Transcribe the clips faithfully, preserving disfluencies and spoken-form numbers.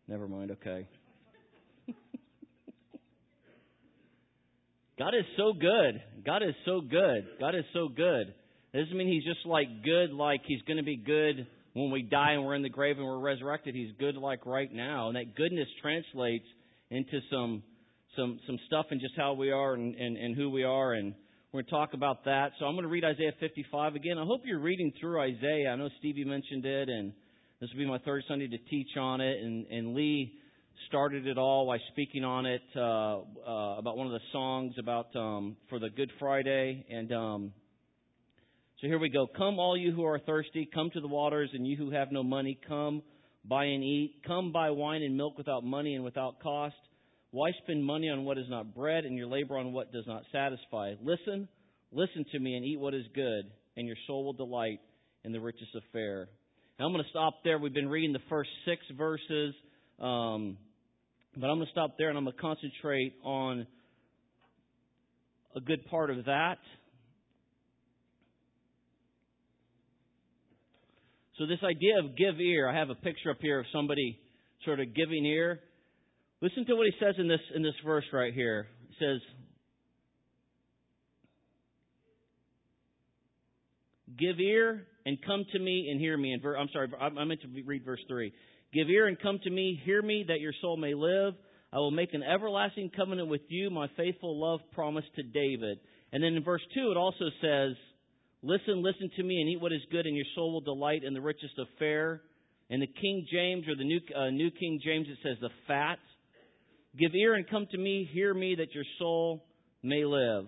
Never mind, okay. God is so good. God is so good. God is so good. It doesn't mean He's just like good, like He's going to be good when we die and we're in the grave and we're resurrected. He's good like right now. And that goodness translates into some some some stuff in just how we are and, and, and who we are. And we're going to talk about that. So I'm going to read Isaiah fifty-five again. I hope you're reading through Isaiah. I know Stevie mentioned it, and this will be my third Sunday to teach on it. And, and Lee started it all by speaking on it uh, uh, about one of the songs about um, for the Good Friday. And um, so here we go. Come, all you who are thirsty, come to the waters, and you who have no money, come, buy and eat. Come, buy wine and milk without money and without cost. Why spend money on what is not bread and your labor on what does not satisfy? Listen, listen to me and eat what is good, and your soul will delight in the richest of fare. Now I'm going to stop there. We've been reading the first six verses, um, but I'm going to stop there and I'm going to concentrate on a good part of that. So this idea of give ear, I have a picture up here of somebody sort of giving ear. Listen to what he says in this in this verse right here. It says, give ear and come to me and hear me. And ver- I'm sorry, I meant to read verse three. Give ear and come to me, hear me, that your soul may live. I will make an everlasting covenant with you, my faithful love promised to David. And then in verse two it also says, listen, listen to me and eat what is good, and your soul will delight in the richest of fare. In the King James, or the New, uh, New King James, it says the fat. Give ear and come to me, hear me, that your soul may live.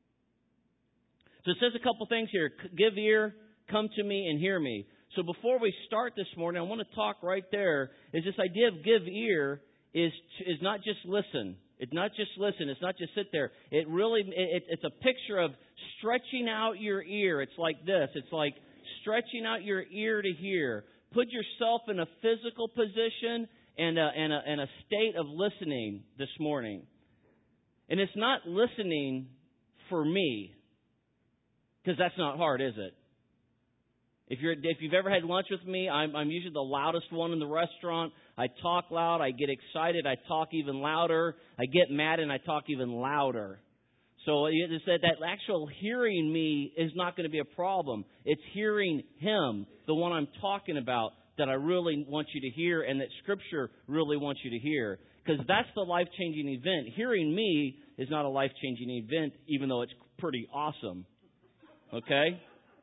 So it says a couple things here. Give ear, come to me, and hear me. So before we start this morning, I want to talk right there, is this idea of give ear is is not just listen. It's not just listen. It's not just sit there. It really, it, it's a picture of stretching out your ear. It's like this. It's like stretching out your ear to hear. Put yourself in a physical position and a, and a, and a state of listening this morning. And it's not listening for me, because that's not hard, is it? If you're if you've ever had lunch with me, I'm, I'm usually the loudest one in the restaurant. I talk loud. I get excited. I talk even louder. I get mad and I talk even louder. So it said that actual hearing me is not going to be a problem. It's hearing Him, the one I'm talking about, that I really want you to hear and that Scripture really wants you to hear. Because that's the life-changing event. Hearing me is not a life-changing event, even though it's pretty awesome. Okay?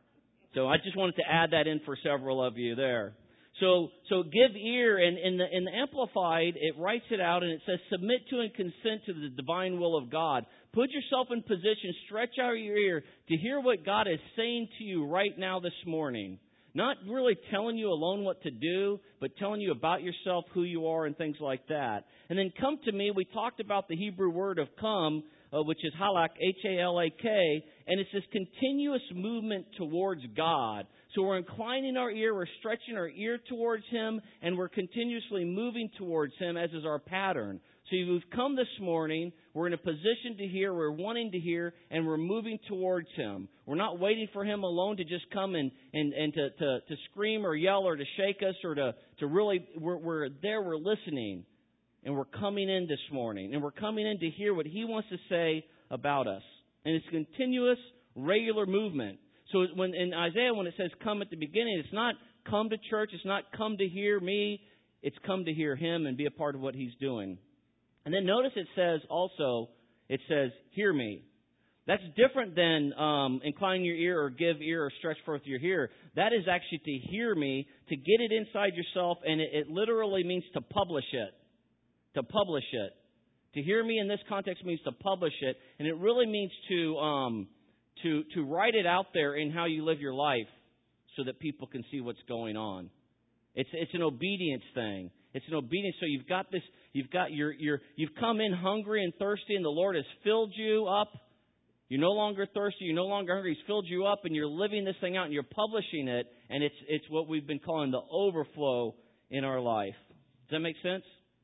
So I just wanted to add that in for several of you there. So so give ear, and in the, in the Amplified, it writes it out, and it says, submit to and consent to the divine will of God. Put yourself in position, stretch out your ear to hear what God is saying to you right now this morning. Not really telling you alone what to do, but telling you about yourself, who you are, and things like that. And then come to me, we talked about the Hebrew word of come, uh, which is halak, H A L A K, and it's this continuous movement towards God. So we're inclining our ear, we're stretching our ear towards Him, and we're continuously moving towards Him, as is our pattern. So we've come this morning, we're in a position to hear, we're wanting to hear, and we're moving towards Him. We're not waiting for Him alone to just come and, and, and to, to, to scream or yell or to shake us or to, to really, we're, we're there, we're listening, and we're coming in this morning. And we're coming in to hear what He wants to say about us. And it's continuous, regular movement. So when in Isaiah, when it says come at the beginning, it's not come to church, it's not come to hear me, it's come to hear Him and be a part of what He's doing. And then notice it says also, it says, hear me. That's different than um, incline your ear or give ear or stretch forth your ear. That is actually to hear me, to get it inside yourself, and it, it literally means to publish it. To publish it. To hear me in this context means to publish it, and it really means to um, to to write it out there in how you live your life so that people can see what's going on. It's it's an obedience thing. It's an obedience. So you've got this. You've got your your. You've come in hungry and thirsty, and the Lord has filled you up. You're no longer thirsty. You're no longer hungry. He's filled you up, and you're living this thing out, and you're publishing it. And it's it's what we've been calling the overflow in our life. Does that make sense?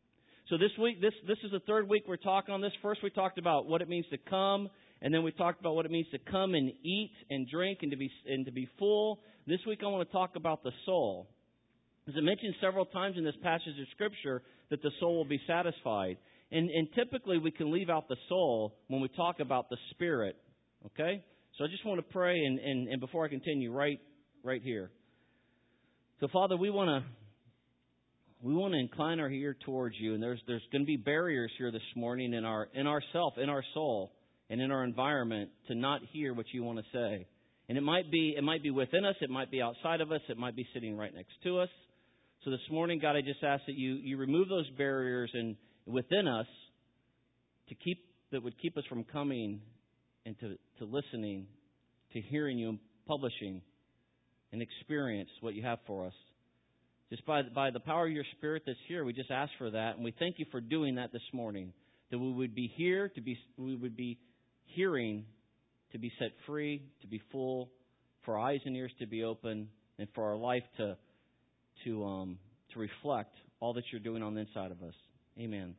So this week, this this is the third week we're talking on this. First, we talked about what it means to come, and then we talked about what it means to come and eat and drink and to be and to be full. This week, I want to talk about the soul. As it mentioned several times in this passage of Scripture that the soul will be satisfied. And, and typically we can leave out the soul when we talk about the Spirit. Okay? So I just want to pray, and, and, and before I continue, right right here. So, Father, we want to we want to incline our ear towards you, and there's there's going to be barriers here this morning in our in ourself, in our soul, and in our environment to not hear what you want to say. And it might be it might be within us, it might be outside of us, it might be sitting right next to us. So this morning, God, I just ask that you you remove those barriers and within us to keep that would keep us from coming and to, to listening, to hearing you and publishing and experience what you have for us. Just by, by the power of your Spirit that's here, we just ask for that. And we thank you for doing that this morning. That we would be here, to be we would be hearing, to be set free, to be full, for our eyes and ears to be open, and for our life to to um, to reflect all that you're doing on the inside of us. Amen.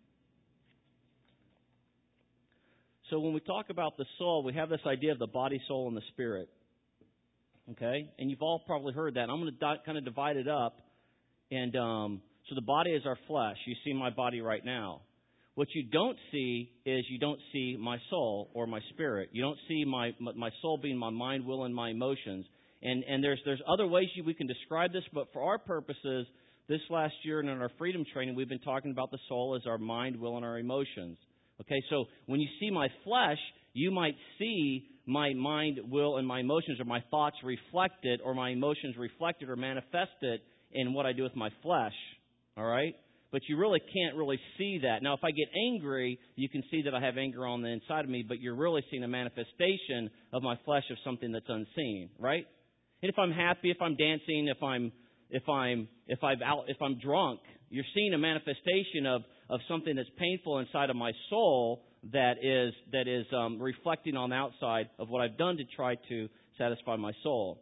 So when we talk about the soul, we have this idea of the body, soul, and the spirit. Okay? And you've all probably heard that. I'm going to di- kind of divide it up. And um, so the body is our flesh. You see my body right now. What you don't see is you don't see my soul or my spirit. You don't see my my soul being my mind, will, and my emotions. And and there's there's other ways you, we can describe this, but for our purposes, this last year and in our freedom training, we've been talking about the soul as our mind, will, and our emotions. Okay, so when you see my flesh, you might see my mind, will, and my emotions, or my thoughts reflected, or my emotions reflected or manifested in what I do with my flesh. All right? But you really can't really see that. Now, if I get angry, you can see that I have anger on the inside of me, but you're really seeing a manifestation of my flesh of something that's unseen, right? And if I'm happy, if I'm dancing, if I'm if I'm if I've out if I'm drunk, you're seeing a manifestation of, of something that's painful inside of my soul that is that is um, reflecting on the outside of what I've done to try to satisfy my soul.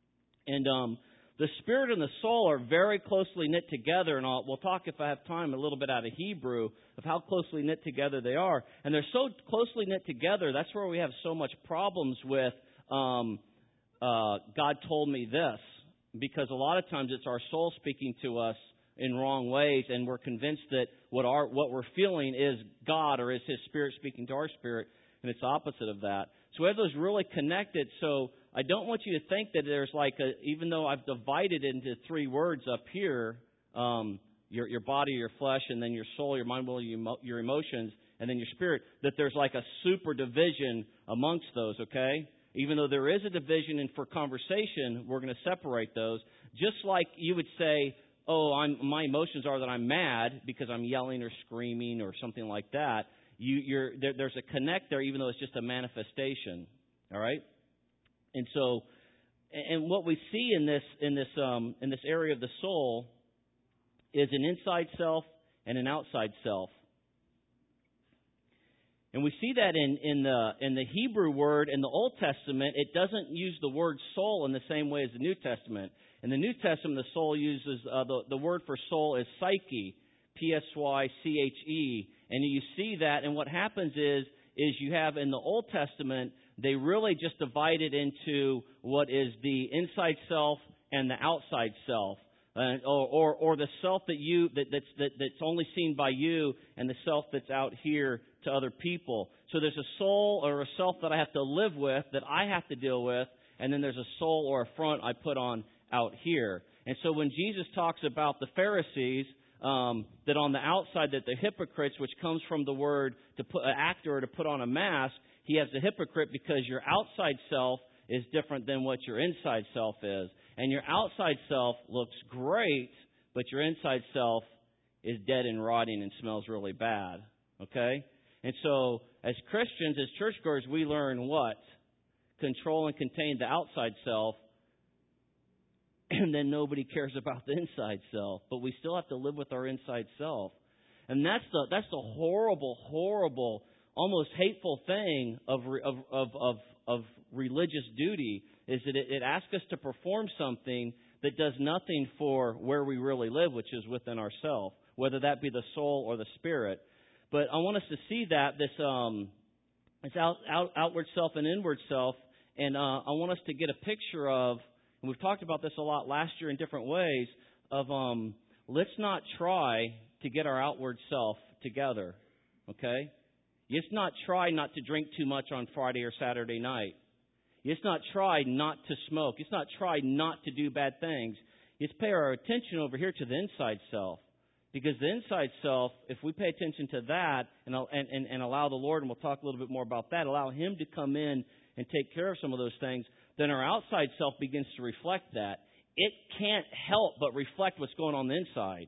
And um, the spirit and the soul are very closely knit together, and I'll, we'll talk, if I have time, a little bit out of Hebrew of how closely knit together they are. And they're so closely knit together, that's where we have so much problems with um, uh, God told me this, because a lot of times it's our soul speaking to us in wrong ways, and we're convinced that what our what we're feeling is God or is His Spirit speaking to our spirit, and it's opposite of that. So we have those really connected. So I don't want you to think that there's like a, even though I've divided it into three words up here, um, your your body, your flesh, and then your soul, your mind, will, your emotions, and then your spirit, that there's like a super division amongst those, okay? Even though there is a division, and for conversation, we're going to separate those. Just like you would say, oh, I'm, my emotions are that I'm mad because I'm yelling or screaming or something like that. You, you're, there, there's a connect there, even though it's just a manifestation. All right, and so, and what we see in this in this um, in this area of the soul is an inside self and an outside self. And we see that in, in the in the Hebrew word in the Old Testament, it doesn't use the word soul in the same way as the New Testament. In the New Testament, the soul uses uh, the the word for soul is psyche, P S Y C H E, and you see that. And what happens is is you have in the Old Testament, they really just divide it into what is the inside self and the outside self. Uh, or, or or the self that you that, that's that, that's only seen by you, and the self that's out here to other people. So there's a soul or a self that I have to live with, that I have to deal with, and then there's a soul or a front I put on out here. And so when Jesus talks about the Pharisees, um, that on the outside that the hypocrites, which comes from the word to put an actor or to put on a mask, he has the hypocrite because your outside self is different than what your inside self is. And your outside self looks great, but your inside self is dead and rotting and smells really bad. Okay? And so, as Christians, as churchgoers, we learn what? Control and contain the outside self, and then nobody cares about the inside self. But we still have to live with our inside self. And that's the that's the horrible, horrible, almost hateful thing of of of of, of religious duty, is that it, it asks us to perform something that does nothing for where we really live, which is within ourselves, whether that be the soul or the spirit. But I want us to see that this um, this out, out, outward self and inward self, and uh, I want us to get a picture of, and we've talked about this a lot last year in different ways, of um, let's not try to get our outward self together, okay? Let's not try not to drink too much on Friday or Saturday night. Let's not try not to smoke. Let's not try not to do bad things. Let's pay our attention over here to the inside self. Because the inside self, if we pay attention to that and, and, and allow the Lord, and we'll talk a little bit more about that, allow Him to come in and take care of some of those things, then our outside self begins to reflect that. It can't help but reflect what's going on the inside.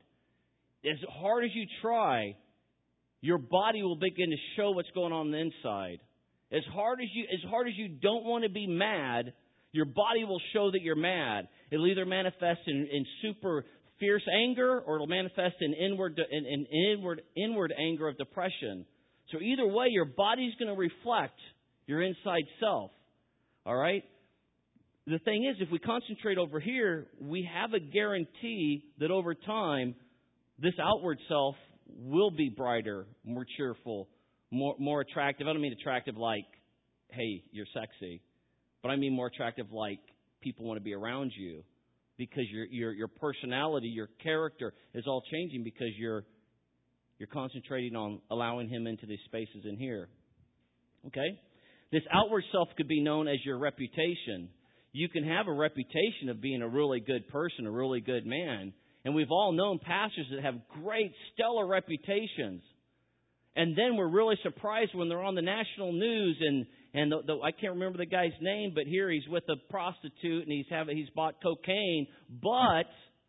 As hard as you try, your body will begin to show what's going on the inside. As hard as you, as hard as you don't want to be mad, your body will show that you're mad. It'll either manifest in, in super fierce anger, or it'll manifest in inward, in, in inward, inward anger of depression. So either way, your body's going to reflect your inside self. All right? The thing is, if we concentrate over here, we have a guarantee that over time, this outward self will be brighter, more cheerful, more more attractive. I don't mean attractive like, hey, you're sexy. But I mean more attractive like people want to be around you. Because your your your personality, your character is all changing because you're you're concentrating on allowing Him into these spaces in here. Okay? This outward self could be known as your reputation. You can have a reputation of being a really good person, a really good man. And we've all known pastors that have great, stellar reputations. And then we're really surprised when they're on the national news and And the, the, I can't remember the guy's name, but here he's with a prostitute and he's having he's bought cocaine. But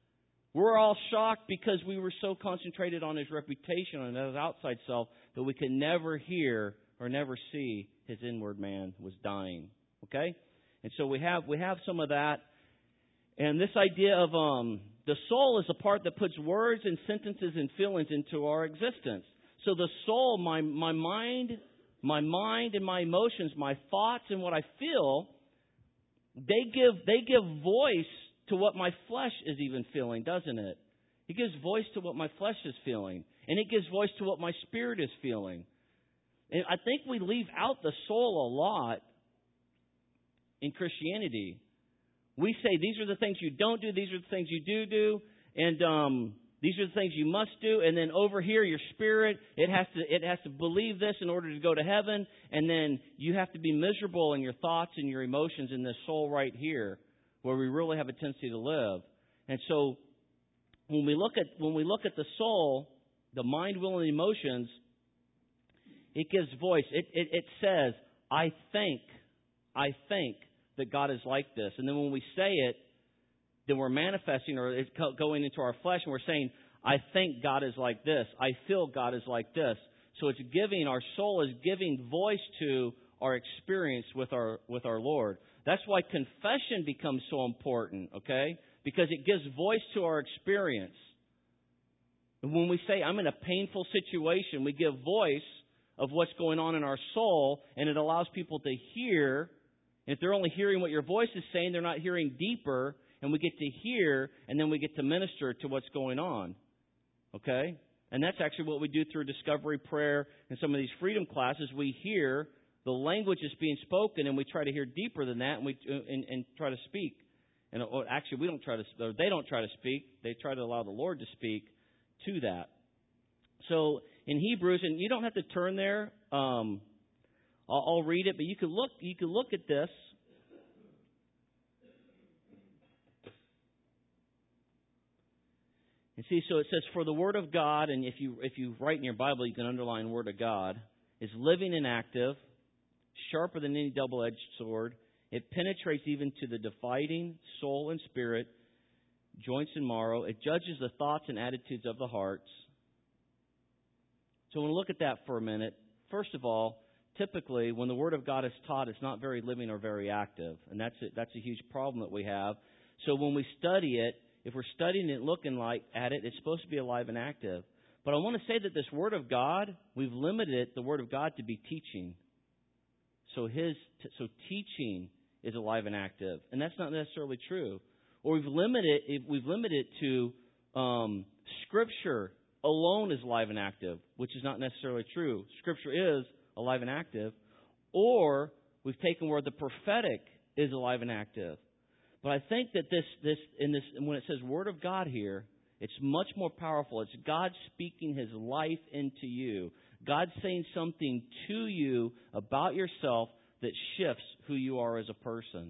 we're all shocked because we were so concentrated on his reputation and his outside self that we could never hear or never see his inward man was dying. Okay, and so we have we have some of that, and this idea of um the soul is the part that puts words and sentences and feelings into our existence. So the soul, my my mind. My mind and my emotions, my thoughts and what I feel, they give they give voice to what my flesh is even feeling, doesn't it? It gives voice to what my flesh is feeling. And it gives voice to what my spirit is feeling. And I think we leave out the soul a lot in Christianity. We say these are the things you don't do, these are the things you do do, and um these are the things you must do, and then over here, your spirit, it has to it has to believe this in order to go to heaven, and then you have to be miserable in your thoughts and your emotions in this soul right here, where we really have a tendency to live. And so, when we look at when we look at the soul, the mind, will, and emotions, it gives voice. It it, it says, "I think, I think that God is like this," and then when we say it, then we're manifesting or it's going into our flesh and we're saying, I think God is like this. I feel God is like this. So it's giving, our soul is giving voice to our experience with our with our Lord. That's why confession becomes so important, okay? Because it gives voice to our experience. And when we say, I'm in a painful situation, we give voice of what's going on in our soul, and it allows people to hear. And if they're only hearing what your voice is saying, they're not hearing deeper. And we get to hear, and then we get to minister to what's going on. Okay? And that's actually what we do through discovery prayer and some of these freedom classes. We hear the language is being spoken, and we try to hear deeper than that, and we and, and try to speak. And or actually, we don't try to. Or they don't try to speak. They try to allow the Lord to speak to that. So in Hebrews, and you don't have to turn there. Um, I'll, I'll read it, but you can look. You can look at this. And see, so it says, for the Word of God, and if you if you write in your Bible, you can underline Word of God, is living and active, sharper than any double-edged sword. It penetrates even to the dividing soul and spirit, joints and marrow. It judges the thoughts and attitudes of the hearts. So when we look at that for a minute, first of all, typically when the Word of God is taught, it's not very living or very active. And that's a, that's a huge problem that we have. So when we study it, if we're studying it, looking like at it, it's supposed to be alive and active. But I want to say that this Word of God, we've limited the Word of God to be teaching. So his so teaching is alive and active, and that's not necessarily true. Or we've limited we've limited it to um, Scripture alone is alive and active, which is not necessarily true. Scripture is alive and active. Or we've taken where the prophetic is alive and active. But I think that this, this, in this, when it says Word of God here, it's much more powerful. It's God speaking His life into you. God saying something to you about yourself that shifts who you are as a person.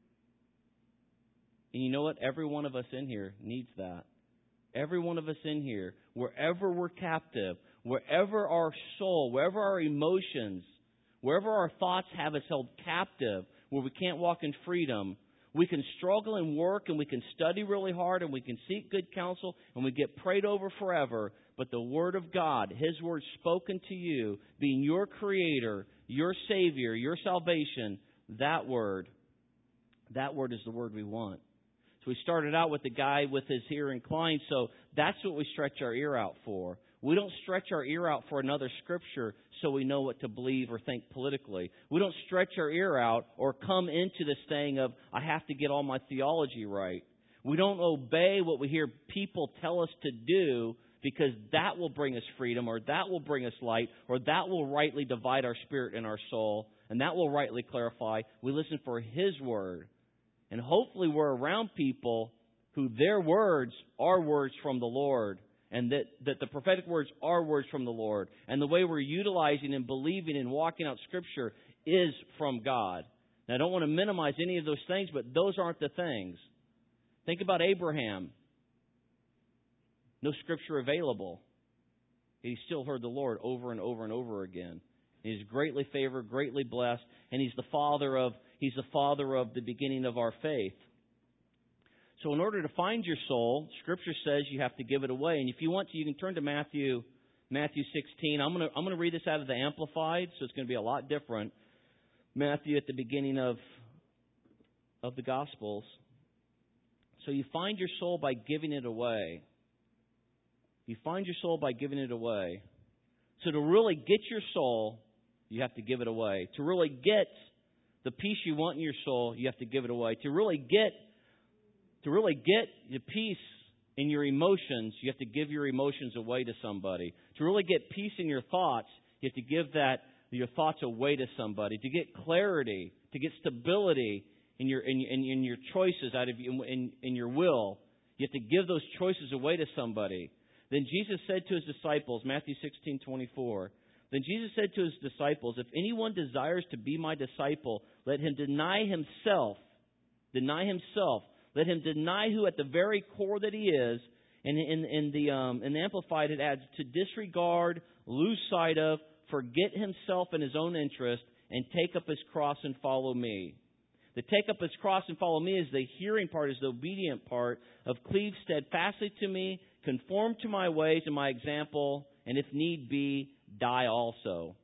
And you know what? Every one of us in here needs that. Every one of us in here, wherever we're captive, wherever our soul, wherever our emotions, wherever our thoughts have us held captive, where we can't walk in freedom, we can struggle and work and we can study really hard and we can seek good counsel and we get prayed over forever. But the Word of God, His Word spoken to you, being your Creator, your Savior, your salvation, that Word, that Word is the Word we want. So we started out with the guy with his ear inclined, so that's what we stretch our ear out for. We don't stretch our ear out for another Scripture so we know what to believe or think politically. We don't stretch our ear out or come into this thing of, I have to get all my theology right. We don't obey what we hear people tell us to do because that will bring us freedom or that will bring us light or that will rightly divide our spirit and our soul and that will rightly clarify. We listen for His Word. And hopefully we're around people who their words are words from the Lord. And that, that the prophetic words are words from the Lord. And the way we're utilizing and believing and walking out Scripture is from God. Now, I don't want to minimize any of those things, but those aren't the things. Think about Abraham. No Scripture available. He still heard the Lord over and over and over again. He's greatly favored, greatly blessed, and he's the father of he's the father of the beginning of our faith. So in order to find your soul, Scripture says you have to give it away. And if you want to, you can turn to Matthew Matthew sixteen. I'm going to I'm going to read this out of the Amplified, so it's going to be a lot different. Matthew at the beginning of of the Gospels. So you find your soul by giving it away. You find your soul by giving it away. So to really get your soul, you have to give it away. To really get the peace you want in your soul, you have to give it away. To really get to really get the peace in your emotions, you have to give your emotions away to somebody. To really get peace in your thoughts, you have to give that your thoughts away to somebody. To get clarity, to get stability in your in, in, in your choices out of you in, in your will, you have to give those choices away to somebody. Then Jesus said to His disciples, Matthew sixteen twenty-four. Then Jesus said to His disciples, if anyone desires to be my disciple, let him deny himself. Deny himself. Let him deny who at the very core that he is. And in, in the um, in the Amplified, it adds to disregard, lose sight of, forget himself and his own interest, and take up his cross and follow me. The take up his cross and follow me is the hearing part, is the obedient part of cleave steadfastly to me, conform to my ways and my example, and if need be, die also.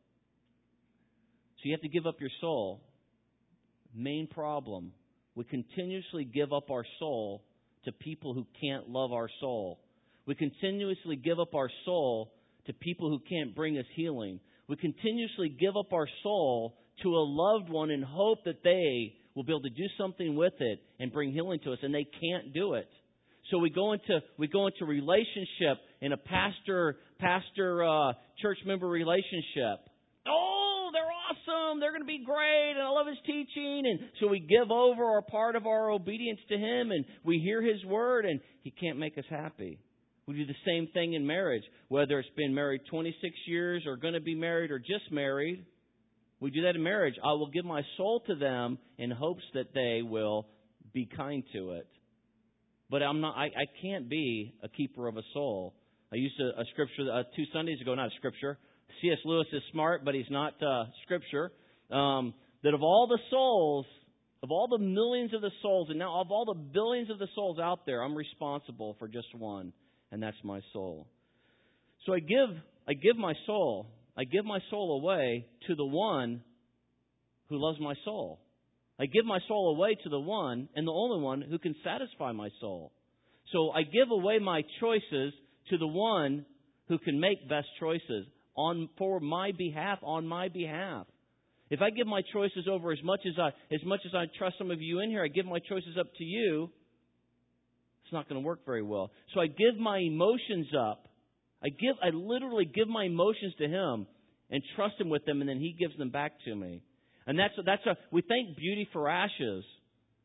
So you have to give up your soul. Main problem. We continuously give up our soul to people who can't love our soul. We continuously give up our soul to people who can't bring us healing. We continuously give up our soul to a loved one in hope that they will be able to do something with it and bring healing to us, and they can't do it. So we go into we go into relationship in a pastor pastor uh, church member relationship. Oh, they're awesome! They're going to be great, and I love his teaching. And so we give over our part of our obedience to him, and we hear his word, and he can't make us happy. We do the same thing in marriage, whether it's been married twenty-six years or going to be married or just married. We do that in marriage. I will give my soul to them in hopes that they will be kind to it. But I'm not. I, I can't be a keeper of a soul. I used a, a scripture uh, two Sundays ago, not a scripture. C S Lewis is smart, but he's not uh, scripture. Um, that of all the souls, of all the millions of the souls, and now of all the billions of the souls out there, I'm responsible for just one, and that's my soul. So I give, I give my soul. I give my soul away to the one who loves my soul. I give my soul away to the one and the only one who can satisfy my soul. So I give away my choices to the one who can make best choices on for my behalf, on my behalf. If I give my choices over as much as I as much as I trust some of you in here, I give my choices up to you, it's not going to work very well. So I give my emotions up. I give I literally give my emotions to him and trust him with them, and then he gives them back to me. And that's a, that's a we thank beauty for ashes,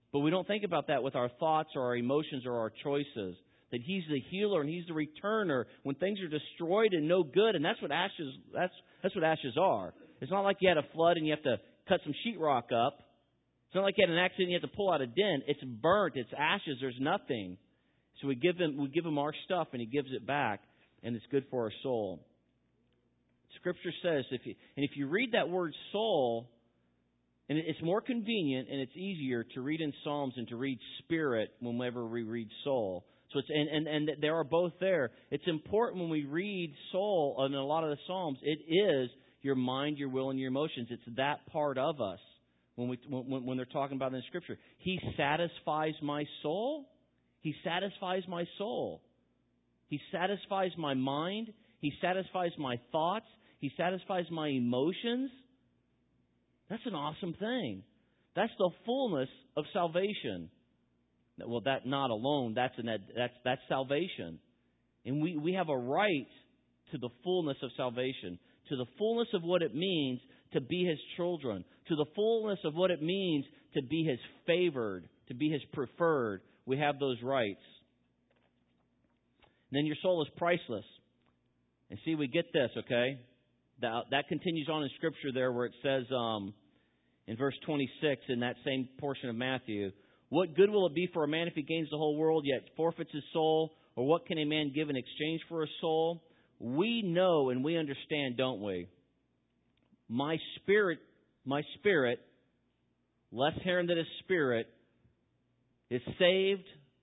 But we don't think about that with our thoughts or our emotions or our choices. That He's the healer and He's the returner when things are destroyed and no good. And that's what ashes, that's, that's what ashes are. It's not like you had a flood and you have to cut some sheetrock up. It's not like you had an accident and you have to pull out a dent. It's burnt. It's ashes. There's nothing. So we give him, we give him our stuff and He gives it back. And it's good for our soul. Scripture says, if you, and if you read that word soul, and it's more convenient and it's easier to read in Psalms than to read spirit whenever we read soul. So it's and, and, and there are both there. It's important when we read soul in a lot of the Psalms. It is your mind, your will, and your emotions. It's that part of us when we when, when they're talking about it in Scripture. He satisfies my soul. He satisfies my soul. He satisfies my mind. He satisfies my thoughts. He satisfies my emotions. That's an awesome thing. That's the fullness of salvation. Well, that not alone. That's an that's that's salvation, and we we have a right to the fullness of salvation, to the fullness of what it means to be His children, to the fullness of what it means to be His favored, to be His preferred. We have those rights. And then your soul is priceless. And see, we get this, okay? That, that continues on in Scripture there where it says um, in verse twenty-six in that same portion of Matthew, what good will it be for a man if he gains the whole world yet forfeits his soul? Or what can a man give in exchange for a soul? We know and we understand, don't we? My spirit, my spirit, less hearing than his spirit, is saved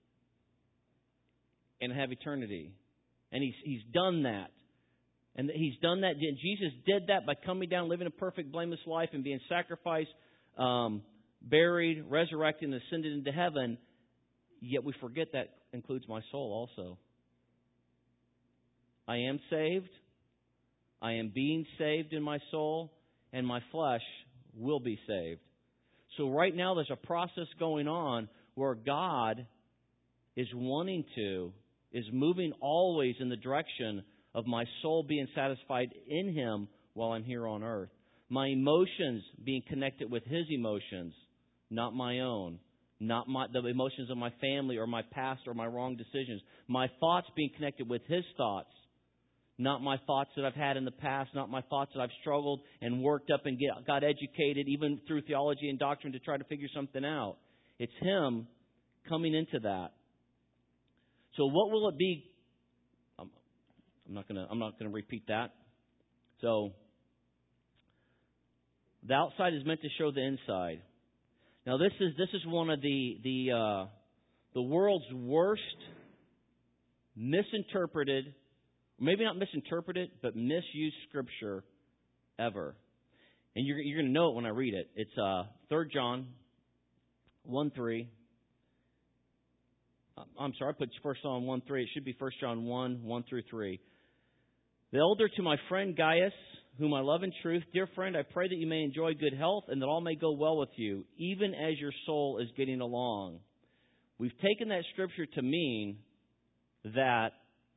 and have eternity. And he's he's done that. And He's done that. Jesus did that by coming down, living a perfect, blameless life, and being sacrificed, um, buried, resurrected, and ascended into heaven. Yet we forget that includes my soul also. I am saved. I am being saved in my soul, and my flesh will be saved. So right now there's a process going on where God is wanting to, is moving always in the direction of my soul being satisfied in Him while I'm here on earth. My emotions being connected with His emotions, not my own. Not my, the emotions of my family or my past or my wrong decisions. My thoughts being connected with His thoughts. Not my thoughts that I've had in the past. Not my thoughts that I've struggled and worked up and get, got educated, even through theology and doctrine, to try to figure something out. It's Him coming into that. So what will it be? I'm not going to I'm not going to repeat that. So the outside is meant to show the inside. Now this is this is one of the the uh, the world's worst misinterpreted, maybe not misinterpreted, but misused Scripture ever. And you're you're going to know it when I read it. It's uh, Third John one three. I'm sorry, I put First John one three. It should be First John one one through three. The elder to my friend Gaius, whom I love in truth, dear friend, I pray that you may enjoy good health and that all may go well with you, even as your soul is getting along. We've taken that Scripture to mean that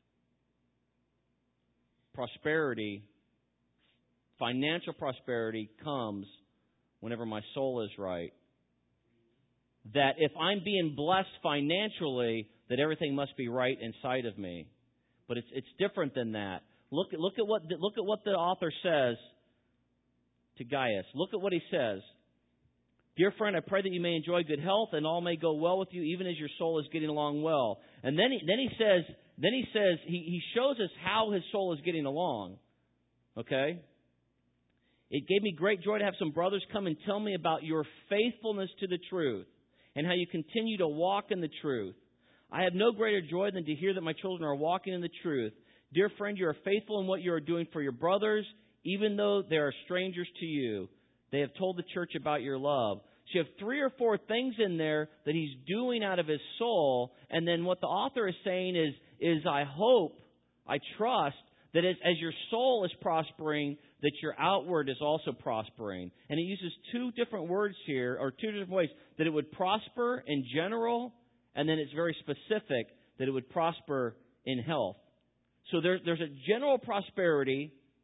prosperity, financial prosperity, comes whenever my soul is right. That if I'm being blessed financially, that everything must be right inside of me. But it's it's different than that. Look at look at what look at what the author says to Gaius. Look at what he says. Dear friend, I pray that you may enjoy good health and all may go well with you, even as your soul is getting along well. And then he, then he says then he says he, he shows us how his soul is getting along. Okay? It gave me great joy to have some brothers come and tell me about your faithfulness to the truth and how you continue to walk in the truth. I have no greater joy than to hear that my children are walking in the truth. Dear friend, you are faithful in what you are doing for your brothers, even though they are strangers to you. They have told the church about your love. So you have three or four things in there that he's doing out of his soul. And then what the author is saying is, is I hope, I trust, that as, as your soul is prospering, that your outward is also prospering. And he uses two different words here, or two different ways, that it would prosper in general, and then it's very specific that it would prosper in health. So there, there's a general prosperity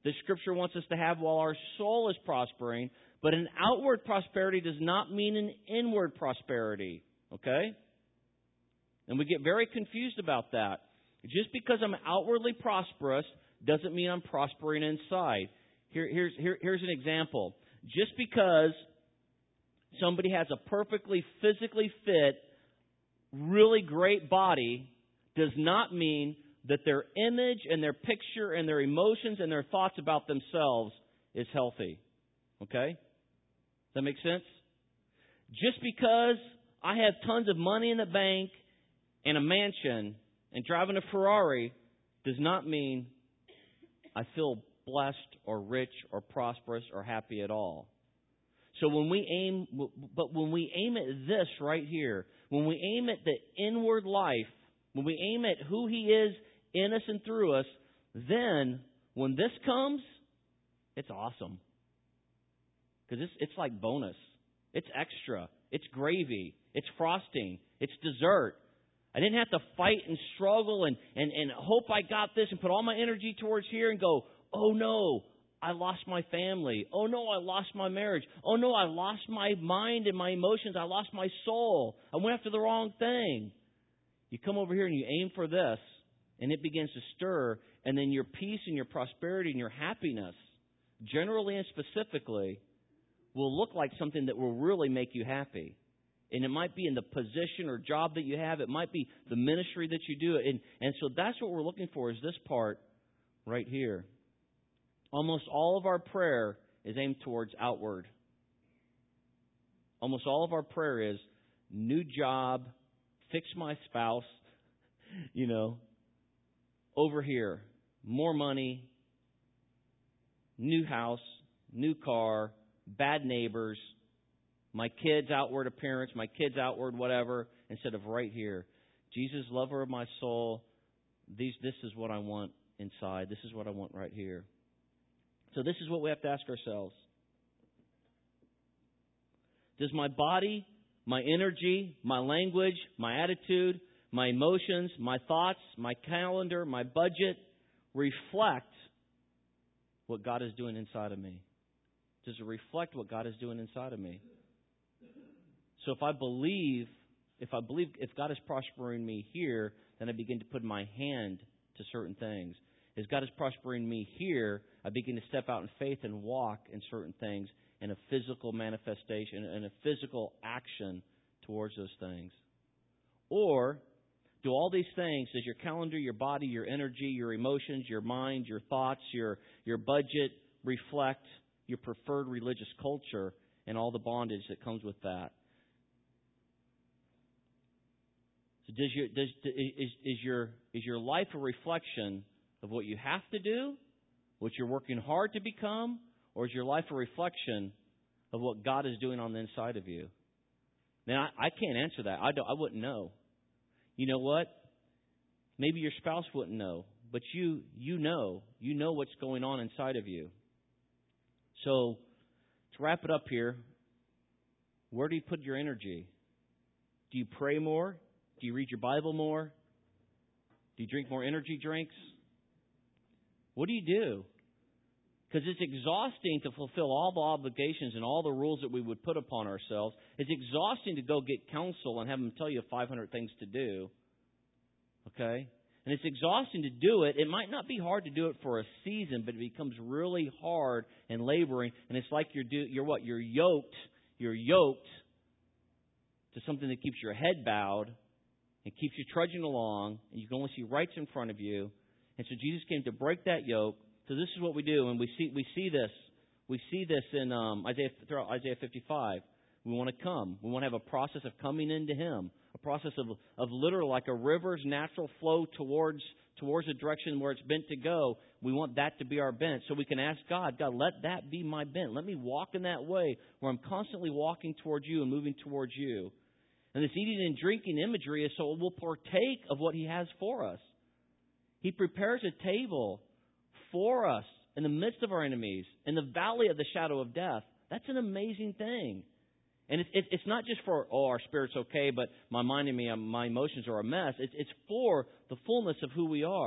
that Scripture wants us to have while our soul is prospering. But an outward prosperity does not mean an inward prosperity. Okay? And we get very confused about that. Just because I'm outwardly prosperous doesn't mean I'm prospering inside. Here, here's, here, here's an example. Just because somebody has a perfectly physically fit, really great body does not mean that their image and their picture and their emotions and their thoughts about themselves is healthy. Okay? Does that make sense? Just because I have tons of money in the bank and a mansion and driving a Ferrari does not mean I feel blessed or rich or prosperous or happy at all. So when we aim, but when we aim at this right here, when we aim at the inward life, when we aim at who He is in us and through us, then when this comes, it's awesome. Because it's, it's like bonus. It's extra. It's gravy. It's frosting. It's dessert. I didn't have to fight and struggle and, and, and hope I got this and put all my energy towards here and go, oh no, I lost my family. Oh no, I lost my marriage. Oh no, I lost my mind and my emotions. I lost my soul. I went after the wrong thing. You come over here and you aim for this, and it begins to stir, and then your peace and your prosperity and your happiness, generally and specifically, will look like something that will really make you happy. And it might be in the position or job that you have. It might be the ministry that you do. And, and so that's what we're looking for, is this part right here. Almost all of our prayer is aimed towards outward. Almost all of our prayer is new job, fix my spouse, you know, over here, more money, new house, new car, bad neighbors, my kids' outward appearance, my kids' outward whatever, instead of right here. Jesus, lover of my soul, these, this is what I want inside. This is what I want right here. So this is what we have to ask ourselves. Does my body, my energy, my language, my attitude, my emotions, my thoughts, my calendar, my budget reflect what God is doing inside of me? Does it reflect what God is doing inside of me? So if I believe, if I believe, if God is prospering me here, then I begin to put my hand to certain things. As God is prospering me here, I begin to step out in faith and walk in certain things in a physical manifestation and a physical action towards those things. Or do all these things, does your calendar, your body, your energy, your emotions, your mind, your thoughts, your, your budget reflect your preferred religious culture and all the bondage that comes with that? So does your, does, is, is your, is your life a reflection of what you have to do, what you're working hard to become, or is your life a reflection of what God is doing on the inside of you? Now, I, I can't answer that. I, don't, I wouldn't know. You know what? Maybe your spouse wouldn't know, but you you know. You know what's going on inside of you. So, to wrap it up here, where do you put your energy? Do you pray more? Do you read your Bible more? Do you drink more energy drinks? What do you do? Because it's exhausting to fulfill all the obligations and all the rules that we would put upon ourselves. It's exhausting to go get counsel and have them tell you five hundred things to do. Okay? And it's exhausting to do it. It might not be hard to do it for a season, but it becomes really hard and laboring. And it's like you're do, you're what? You're yoked. You're yoked to something that keeps your head bowed and keeps you trudging along, and you can only see rights in front of you. And so Jesus came to break that yoke. So this is what we do, and we see we see this. We see this in um, Isaiah throughout Isaiah fifty-five. We want to come. We want to have a process of coming into Him, a process of of literally like a river's natural flow towards towards the direction where it's bent to go. We want that to be our bent, so we can ask God, God, let that be my bent. Let me walk in that way where I'm constantly walking towards You and moving towards You. And this eating and drinking imagery is so we'll partake of what He has for us. He prepares a table for us in the midst of our enemies, in the valley of the shadow of death. That's an amazing thing. And it's, it's not just for, oh, our spirit's okay, but my mind and me, my emotions are a mess. It's, it's for the fullness of who we are.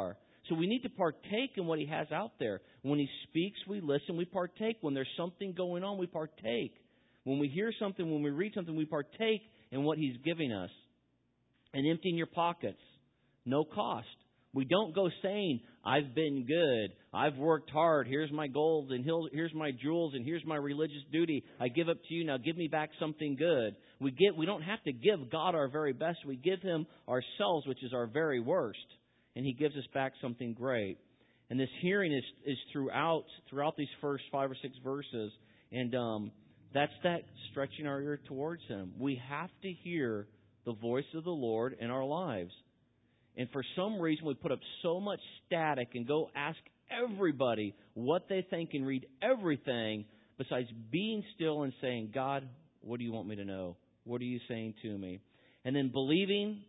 So we need to partake in what He has out there. When He speaks, we listen, we partake. When there's something going on, we partake. When we hear something, when we read something, we partake in what He's giving us. And emptying your pockets, no cost. We don't go saying, I've been good, I've worked hard, here's my gold, and here's my jewels, and here's my religious duty. I give up to you, now give me back something good. We get, we don't have to give God our very best. We give Him ourselves, which is our very worst. And He gives us back something great. And this hearing is, is throughout throughout these first five or six verses. And um, that's that stretching our ear towards Him. We have to hear the voice of the Lord in our lives. And for some reason, we put up so much static and go ask everybody what they think and read everything besides being still and saying, God, what do you want me to know? What are you saying to me? And then believing.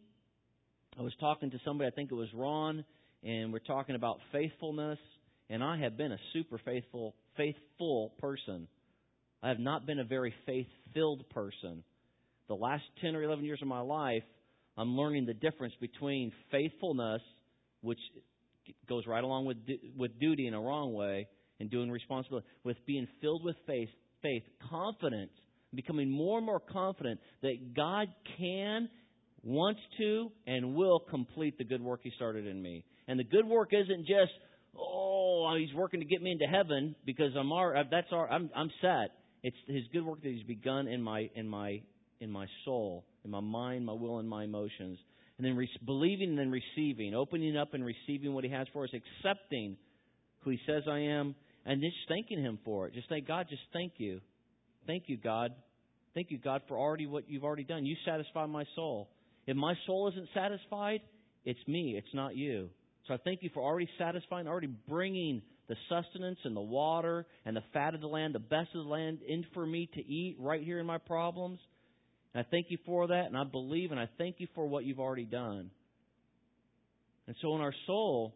I was talking to somebody, I think it was Ron, and we're talking about faithfulness. And I have been a super faithful, faithful person. I have not been a very faith-filled person. The last ten or eleven years of my life, I'm learning the difference between faithfulness, which goes right along with with duty in a wrong way, and doing responsibility, with being filled with faith, faith, confidence, becoming more and more confident that God can, wants to, and will complete the good work He started in me. And the good work isn't just, oh, He's working to get me into heaven because I'm our, that's our, I'm, I'm set. It's His good work that He's begun in my in my in my soul, in my mind, my will, and my emotions. And then re- believing and then receiving, opening up and receiving what He has for us, accepting who He says I am, and just thanking Him for it. Just thank God, just thank you. Thank you, God. Thank you, God, for already what You've already done. You satisfy my soul. If my soul isn't satisfied, it's me, it's not You. So I thank You for already satisfying, already bringing the sustenance and the water and the fat of the land, the best of the land in for me to eat right here in my problems. And I thank You for that, and I believe, and I thank You for what You've already done. And so in our soul,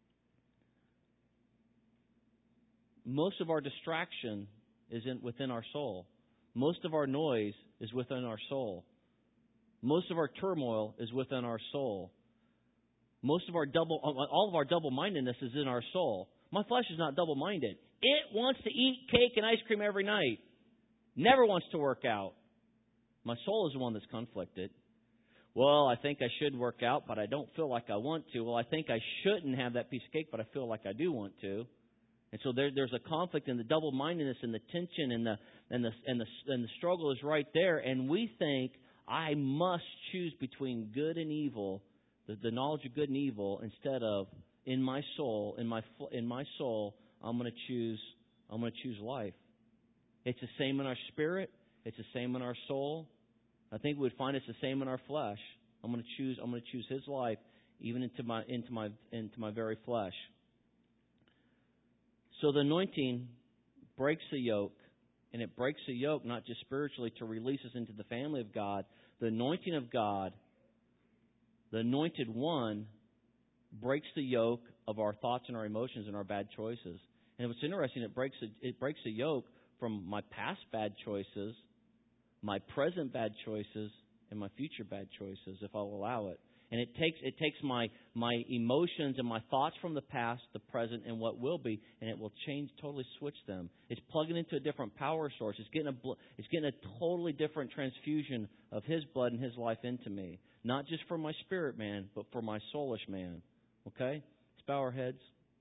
most of our distraction is in, within our soul. Most of our noise is within our soul. Most of our turmoil is within our soul. Most of our double, all of our double-mindedness is in our soul. My flesh is not double-minded. It wants to eat cake and ice cream every night. Never wants to work out. My soul is the one that's conflicted. Well, I think I should work out, but I don't feel like I want to. Well, I think I shouldn't have that piece of cake, but I feel like I do want to. And so there, there's a conflict in the double-mindedness and the tension and the and the and the and the struggle is right there. And we think I must choose between good and evil, the, the knowledge of good and evil, instead of in my soul, in my in my soul, I'm going to choose I'm going to choose life. It's the same in our spirit. It's the same in our soul. I think we'd find it's the same in our flesh. I'm going to choose. I'm going to choose His life, even into my into my into my very flesh. So the anointing breaks the yoke, and it breaks the yoke not just spiritually to release us into the family of God. The anointing of God, the anointed one, breaks the yoke of our thoughts and our emotions and our bad choices. And what's interesting, it breaks the, it breaks the yoke from my past bad choices, my present bad choices, and my future bad choices, if I'll allow it. And it takes it takes my my emotions and my thoughts from the past, the present, and what will be, and it will change, totally switch them. It's plugging into a different power source. It's getting a it's getting a totally different transfusion of His blood and His life into me, not just for my spirit man, but for my soulish man. Okay, let's bow our heads.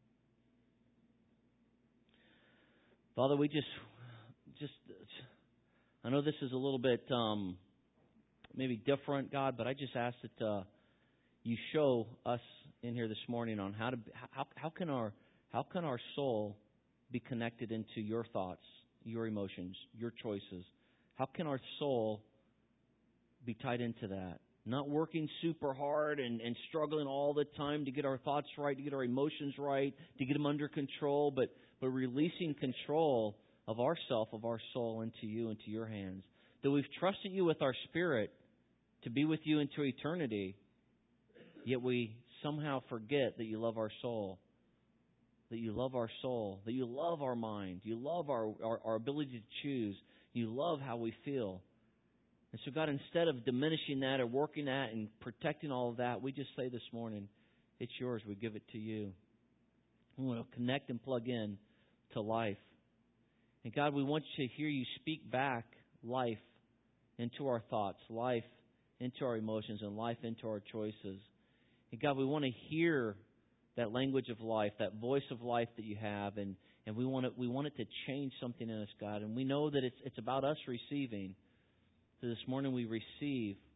Father, we just just I know this is a little bit um, maybe different, God, but I just ask that. Uh, You show us in here this morning on how to how how can our how can our soul be connected into Your thoughts, Your emotions, Your choices? How can our soul be tied into that? Not working super hard and, and struggling all the time to get our thoughts right, to get our emotions right, to get them under control, but but releasing control of ourself, of our soul into You, into Your hands. That we've trusted You with our spirit to be with You into eternity. Yet we somehow forget that You love our soul, that You love our soul, that You love our mind, You love our, our, our ability to choose, You love how we feel. And so, God, instead of diminishing that or working that and protecting all of that, we just say this morning, it's Yours, we give it to You. We want to connect and plug in to life. And God, we want to hear you speak back life into our thoughts, life into our emotions, and life into our choices. And God, we want to hear that language of life, that voice of life that you have, and, and we want it we want it to change something in us, God. And we know that it's it's about us receiving. So this morning we receive